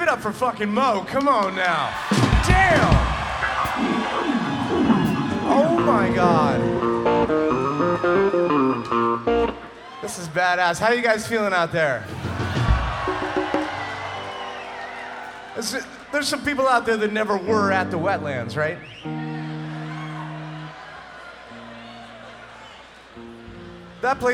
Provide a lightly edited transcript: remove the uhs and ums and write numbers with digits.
it up for fucking Mo. Come on now. Damn. Oh my God. This is badass. How you guys feeling out there? There's some people out there that never were at the wetlands, right? That place